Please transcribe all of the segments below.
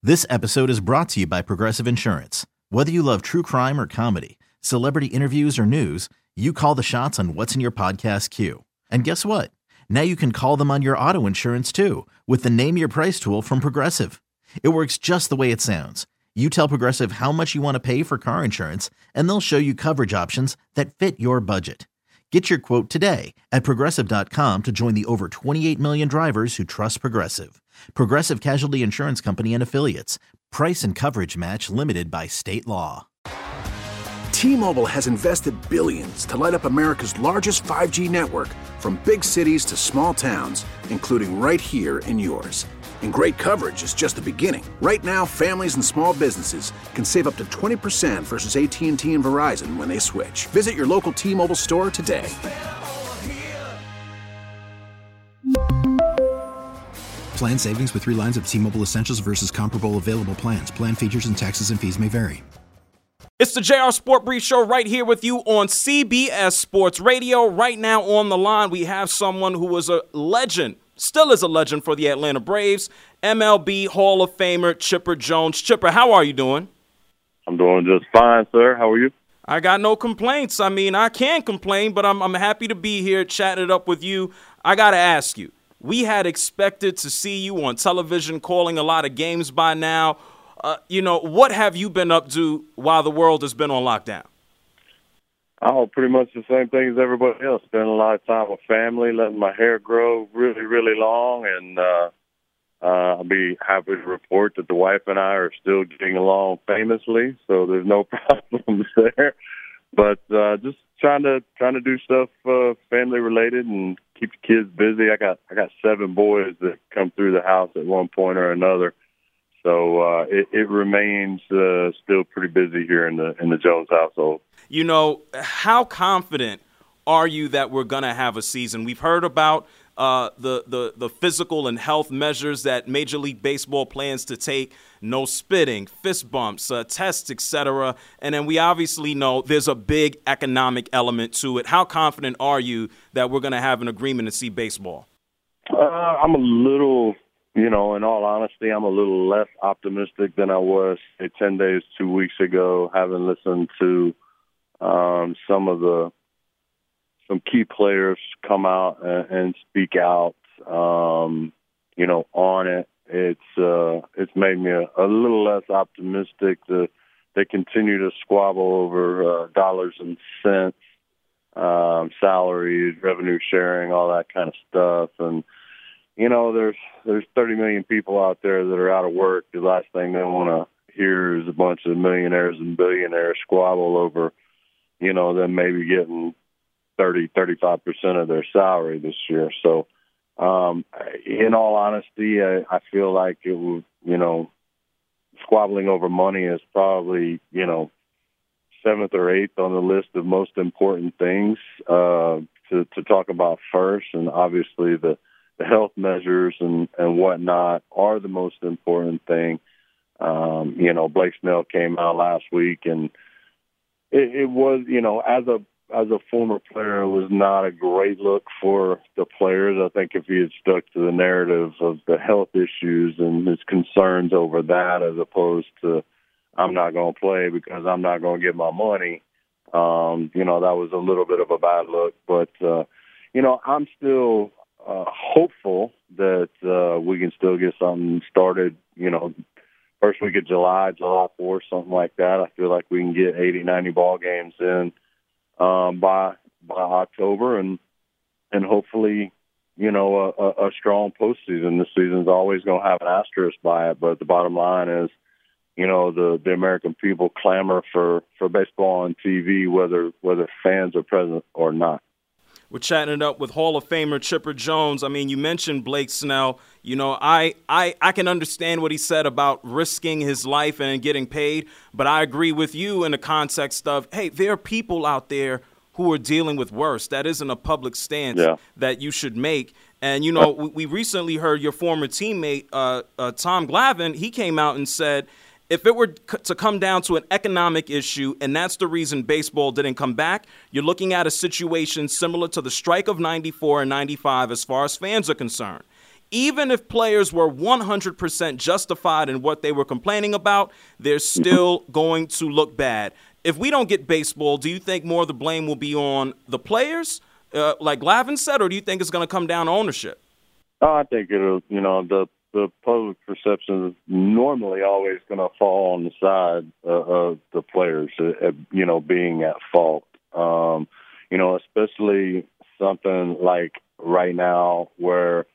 This episode is brought to you by Progressive Insurance. Whether you love true crime or comedy, celebrity interviews or news, you call the shots on what's in your podcast queue. And guess what? Now you can call them on your auto insurance too with the Name Your Price tool from Progressive. It works just the way it sounds. You tell Progressive how much you want to pay for car insurance, and they'll show you coverage options that fit your budget. Get your quote today at Progressive.com to join the over 28 million drivers who trust Progressive. Progressive Casualty Insurance Company and Affiliates. Price and coverage match limited by state law. T-Mobile has invested billions to light up America's largest 5G network, from big cities to small towns, including right here in yours. And great coverage is just the beginning. Right now, families and small businesses can save up to 20% versus AT&T and Verizon when they switch. Visit your local T-Mobile store today. Plan savings with 3 lines of T-Mobile Essentials versus comparable available plans. Plan features and taxes and fees may vary. It's the JR Sport Brief Show right here with you on CBS Sports Radio. Right now on the line, we have someone who was a legend, still is a legend for the Atlanta Braves, MLB Hall of Famer Chipper Jones. Chipper, how are you doing? I'm doing just fine, sir. How are you? I got no complaints. I mean, I can't complain, but I'm happy to be here chatting it up with you. I got to ask you, we had expected to see you on television calling a lot of games by now. What have you been up to while the world has been on lockdown? Oh, pretty much the same thing as everybody else. Spending a lot of time with family, letting my hair grow really, really long, and I'll be happy to report that the wife and I are still getting along famously, so there's no problems there. But just trying to do stuff family related and keep the kids busy. I got 7 boys that come through the house at one point or another. So it remains still pretty busy here in the Jones household. You know, how confident are you that we're going to have a season? We've heard about the physical and health measures that Major League Baseball plans to take, no spitting, fist bumps, tests, etc. And then we obviously know there's a big economic element to it. How confident are you that we're going to have an agreement to see baseball? I'm a little... in all honesty, I'm a little less optimistic than I was, say, 10 days, 2 weeks ago, having listened to some key players come out and speak out, on it. It's made me a little less optimistic. They continue to squabble over dollars and cents, salaries, revenue sharing, all that kind of stuff, and there's 30 million people out there that are out of work. The last thing they want to hear is a bunch of millionaires and billionaires squabble over, them maybe getting 35% of their salary this year. So, in all honesty, I feel like it would, squabbling over money is probably, 7th or 8th on the list of most important things to talk about first. And obviously the health measures and whatnot are the most important thing. Blake Snell came out last week, and it was, as a former player, it was not a great look for the players. I think if he had stuck to the narrative of the health issues and his concerns over that, as opposed to I'm not going to play because I'm not going to get my money, that was a little bit of a bad look. But, I'm still hopeful that we can still get something started, first week of July 4th, something like that. I feel like we can get 80, 90 ball games in by October and hopefully, a strong postseason. This season's always going to have an asterisk by it, but the bottom line is, the American people clamor for baseball on TV, whether fans are present or not. We're chatting it up with Hall of Famer Chipper Jones. I mean, you mentioned Blake Snell. I can understand what he said about risking his life and getting paid, but I agree with you in the context of, hey, there are people out there who are dealing with worse. That isn't a public stance that you should make. And, we recently heard your former teammate, Tom Glavine. He came out and said, if it were to come down to an economic issue, and that's the reason baseball didn't come back, you're looking at a situation similar to the strike of 94 and 95 as far as fans are concerned. even if players were 100% justified in what they were complaining about, they're still going to look bad. If we don't get baseball, do you think more of the blame will be on the players, like Glavine said, or do you think it's going to come down to ownership? I think it'll, the public perception is normally always going to fall on the side of the players, being at fault. Especially something like right now where,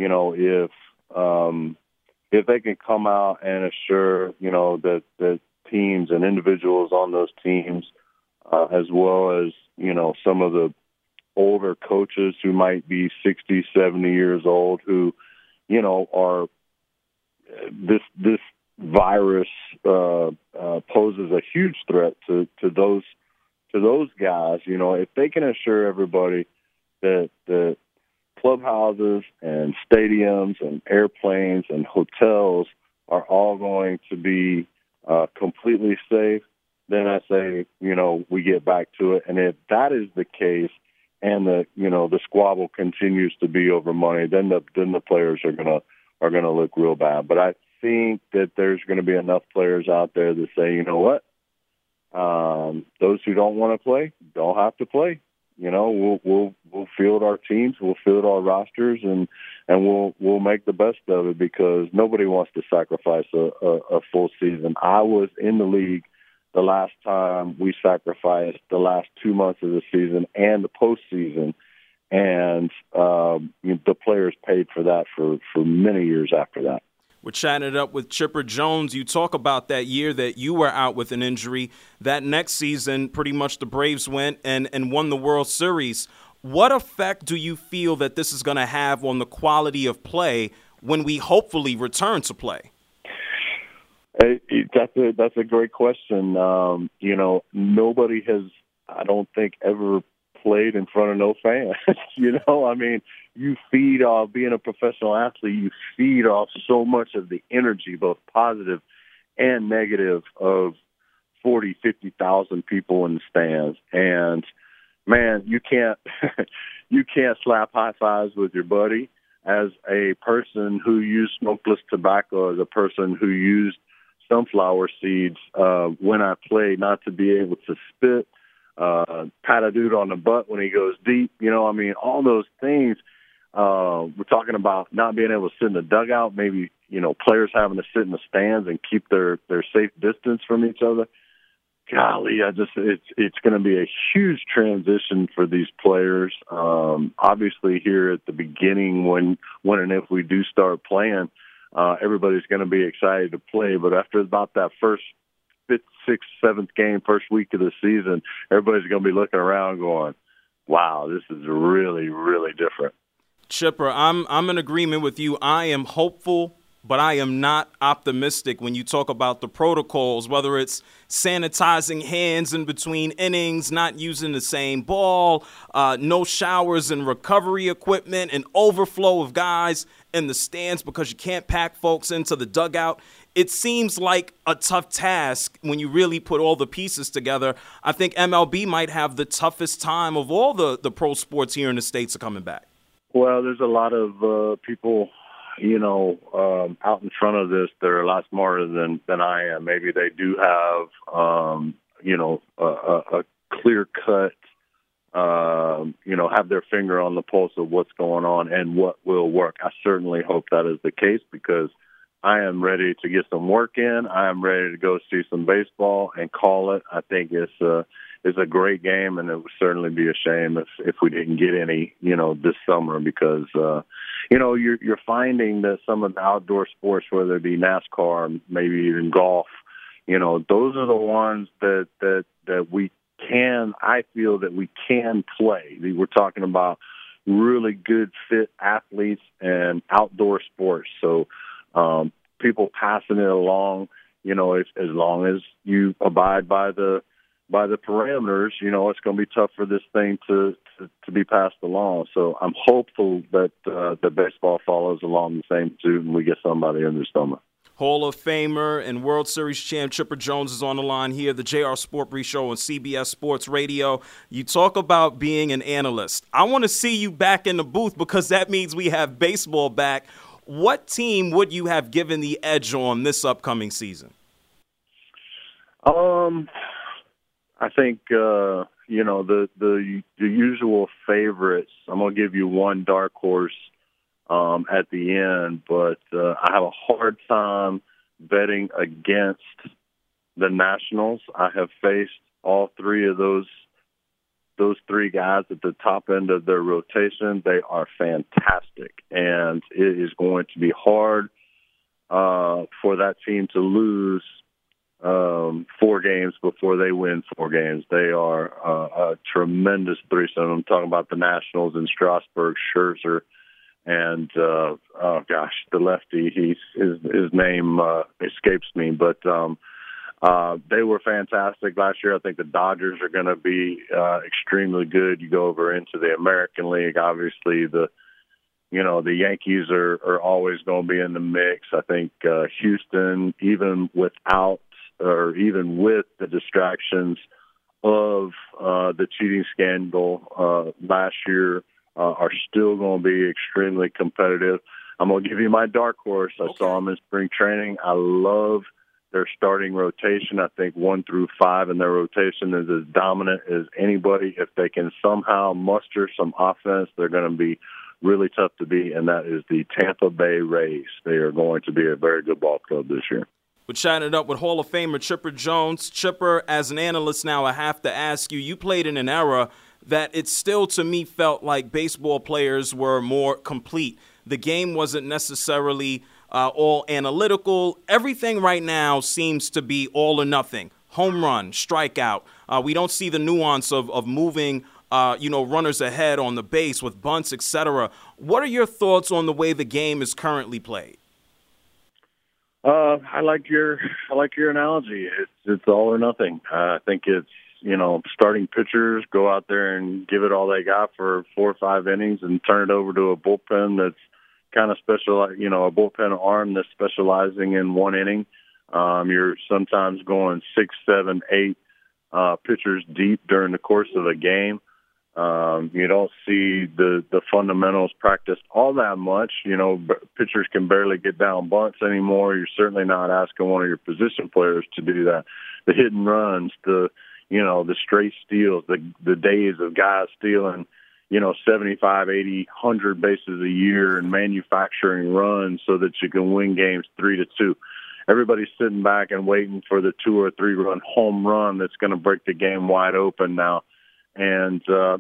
if they can come out and assure, that teams and individuals on those teams, as well as, some of the older coaches who might be 60, 70 years old who, are this virus poses a huge threat to those guys. If they can assure everybody that the clubhouses and stadiums and airplanes and hotels are all going to be completely safe, then I say, we get back to it. And if that is the case, and the squabble continues to be over money, then the players are gonna look real bad. But I think that there's going to be enough players out there that say, you know what, those who don't want to play don't have to play. We'll field our teams, we'll field our rosters, and we'll make the best of it because nobody wants to sacrifice a full season. I was in the league the last time we sacrificed the last 2 months of the season and the postseason, and the players paid for that for many years after that. We're chatting it up with Chipper Jones. You talk about that year that you were out with an injury. That next season, pretty much the Braves went and won the World Series. What effect do you feel that this is going to have on the quality of play when we hopefully return to play? That's a great question. Nobody has, I don't think, ever played in front of no fans. You feed off being a professional athlete. You feed off so much of the energy, both positive and negative, of 40, 50,000 people in the stands. And man, you can't slap high fives with your buddy. As a person who used smokeless tobacco, as a person who used sunflower seeds when I played, not to be able to spit, pat a dude on the butt when he goes deep, all those things. We're talking about not being able to sit in the dugout, maybe, players having to sit in the stands and keep their safe distance from each other. Golly, it's going to be a huge transition for these players. Obviously here at the beginning when and if we do start playing, everybody's going to be excited to play. But after about that first 5th, 6th, 7th game, first week of the season, everybody's going to be looking around going, wow, this is really, really different. Chipper, I'm in agreement with you. I am hopeful, but I am not optimistic when you talk about the protocols, whether it's sanitizing hands in between innings, not using the same ball, no showers and recovery equipment, an overflow of guys in the stands because you can't pack folks into the dugout. It seems like a tough task when you really put all the pieces together. I think MLB might have the toughest time of all the pro sports here in the States are coming back. Well, there's a lot of people, out in front of this. They're a lot smarter than I am. Maybe they do have, a clear cut, have their finger on the pulse of what's going on and what will work. I certainly hope that is the case because I am ready to get some work in. I am ready to go see some baseball and call it. I think it's a great game, and it would certainly be a shame if we didn't get any, this summer because, you're finding that some of the outdoor sports, whether it be NASCAR, maybe even golf, those are the ones that I feel that we can play. We're talking about really good, fit athletes and outdoor sports. So, people passing it along, as long as you abide by the parameters, it's going to be tough for this thing to be passed along. So I'm hopeful that baseball follows along the same suit and we get somebody in the summer. Hall of Famer and World Series champ Chipper Jones is on the line here, the JR Sport Brief Show on CBS Sports Radio. You talk about being an analyst. I want to see you back in the booth because that means we have baseball back. What team would you have given the edge on this upcoming season? I think the usual favorites. I'm gonna give you one dark horse at the end, but I have a hard time betting against the Nationals. I have faced all three of those three guys at the top end of their rotation. They are fantastic, and it is going to be hard for that team to lose 4 games before they win 4 games. They are a tremendous threesome. I'm talking about the Nationals and Strasburg, Scherzer, and the lefty. His name escapes me, but they were fantastic last year. I think the Dodgers are going to be extremely good. You go over into the American League, obviously the Yankees are always going to be in the mix. I think Houston, even with the distractions of the cheating scandal last year, are still going to be extremely competitive. I'm going to give you my dark horse. I saw them in spring training. I love their starting rotation. I think 1 through 5 in their rotation is as dominant as anybody. If they can somehow muster some offense, they're going to be really tough to beat, and that is the Tampa Bay Rays. They are going to be a very good ball club this year. We're chatting it up with Hall of Famer Chipper Jones. Chipper, as an analyst now, I have to ask you, you played in an era that it still, to me, felt like baseball players were more complete. The game wasn't necessarily all analytical. Everything right now seems to be all or nothing. Home run, strikeout. We don't see the nuance of moving runners ahead on the base with bunts, etc. What are your thoughts on the way the game is currently played? I like your analogy. It's all or nothing. I think it's, starting pitchers go out there and give it all they got for 4 or 5 innings and turn it over to a bullpen that's kind of special, a bullpen arm that's specializing in 1 inning. You're sometimes going 6, 7, 8 pitchers deep during the course of a game. You don't see the fundamentals practiced all that much. Pitchers can barely get down bunts anymore. You're certainly not asking one of your position players to do that. The hit and runs, the straight steals, the days of guys stealing, 75, 80, 100 bases a year and manufacturing runs so that you can win games 3-2. Everybody's sitting back and waiting for the 2 or 3 run home run that's going to break the game wide open now. And,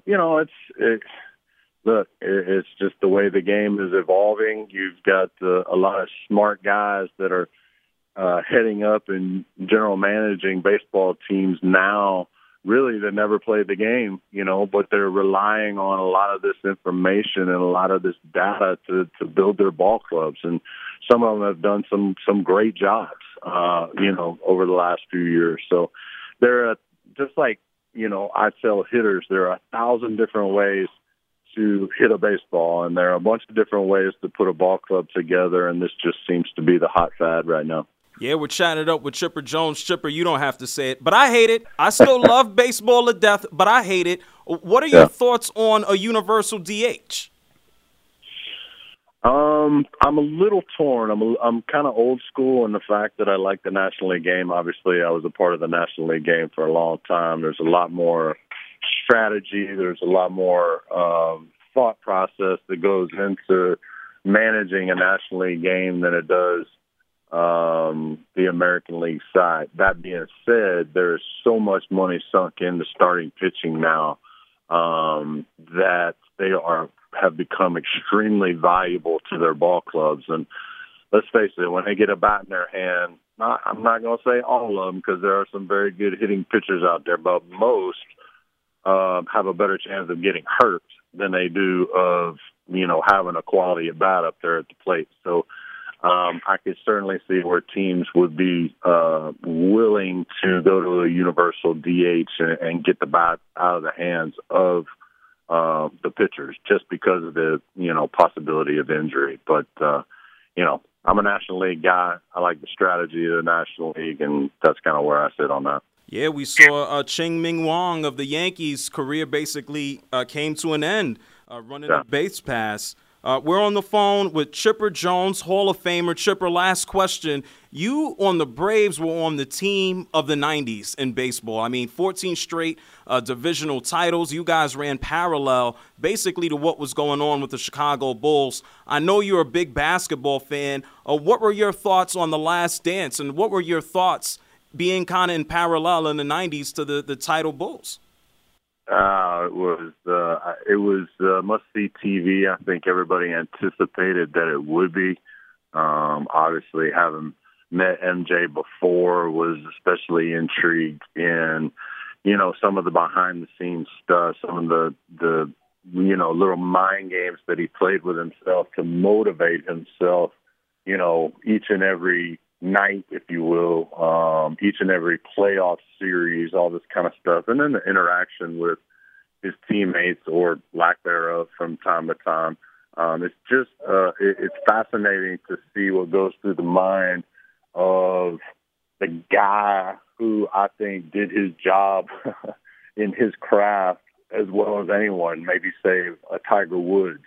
it's just the way the game is evolving. You've got a lot of smart guys that are heading up and general managing baseball teams now, really, that never played the game, but they're relying on a lot of this information and a lot of this data to build their ball clubs. And some of them have done some great jobs, over the last few years. So they're just like, I tell hitters, there are 1,000 different ways to hit a baseball, and there are a bunch of different ways to put a ball club together, and this just seems to be the hot fad right now. Yeah, we're chatting it up with Chipper Jones. Chipper, you don't have to say it, but I hate it. I still love baseball to death, but I hate it. What are your thoughts on a universal DH? I'm a little torn. I'm kind of old school in the fact that I like the National League game. Obviously, I was a part of the National League game for a long time. There's a lot more strategy. There's a lot more thought process that goes into managing a National League game than it does the American League side. That being said, there is so much money sunk into starting pitching now that they have become extremely valuable to their ball clubs. And let's face it, when they get a bat in their hand, I'm not going to say all of them because there are some very good hitting pitchers out there, but most have a better chance of getting hurt than they do of, having a quality at bat up there at the plate. So I could certainly see where teams would be willing to go to a universal DH and get the bat out of the hands of the pitchers just because of the, possibility of injury. But, I'm a National League guy. I like the strategy of the National League, and that's kind of where I sit on that. Yeah, we saw Ching-Ming Wang of the Yankees' career basically came to an end running a base pass. We're on the phone with Chipper Jones, Hall of Famer. Chipper, last question. You on the Braves were on the team of the 90s in baseball. I mean, 14 straight divisional titles. You guys ran parallel basically to what was going on with the Chicago Bulls. I know you're a big basketball fan. What were your thoughts on The Last Dance, and what were your thoughts being kind of in parallel in the 90s to the title Bulls? It was must-see TV. I think everybody anticipated that it would be. Obviously, having met MJ before, was especially intrigued in, some of the behind-the-scenes stuff, some of the little mind games that he played with himself to motivate himself, each and every night, if you will, each and every playoff series, all this kind of stuff. And then the interaction with his teammates, or lack thereof, from time to time. It's just it's fascinating to see what goes through the mind of the guy who I think did his job in his craft as well as anyone, maybe save a Tiger Woods.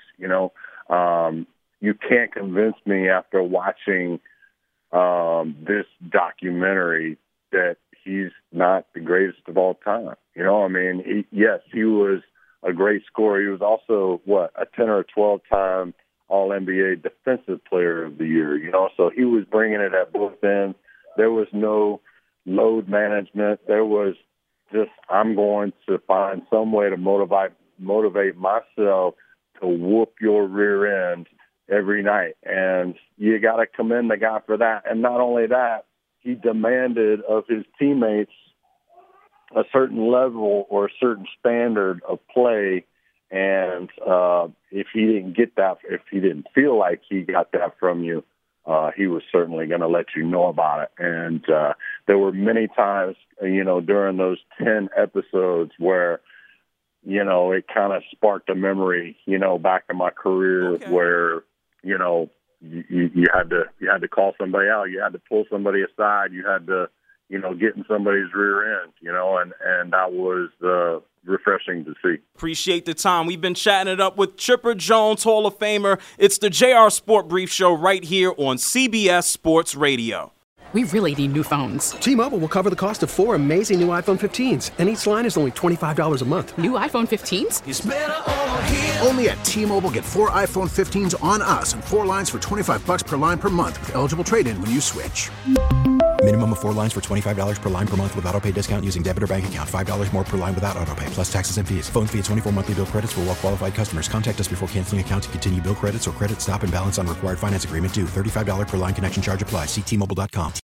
You can't convince me after watching this documentary that he's not the greatest of all time. Yes, he was a great scorer. He was also, a 10 or 12-time All-NBA Defensive Player of the Year, so he was bringing it at both ends. There was no load management. There was just, I'm going to find some way to motivate myself to whoop your rear end every night. And you got to commend the guy for that. And not only that, he demanded of his teammates a certain level or a certain standard of play. And if he didn't get that, if he didn't feel like he got that from you, he was certainly going to let you know about it. And there were many times, during those 10 episodes where, it kind of sparked a memory, back in my career where, you had to call somebody out. You had to pull somebody aside. You had to, get in somebody's rear end, and that was refreshing to see. Appreciate the time. We've been chatting it up with Chipper Jones, Hall of Famer. It's the JR Sport Brief Show right here on CBS Sports Radio. We really need new phones. T-Mobile will cover the cost of 4 amazing new iPhone 15s, and each line is only $25 a month. New iPhone 15s? It's better over here. Only at T-Mobile, get 4 iPhone 15s on us and 4 lines for $25 per line per month with eligible trade-in when you switch. Minimum of 4 lines for $25 per line per month with autopay discount using debit or bank account. $5 more per line without autopay, plus taxes and fees. Phone fee at 24 monthly bill credits for well-qualified customers. Contact us before canceling account to continue bill credits or credit stop and balance on required finance agreement due. $35 per line connection charge applies. See T-Mobile.com.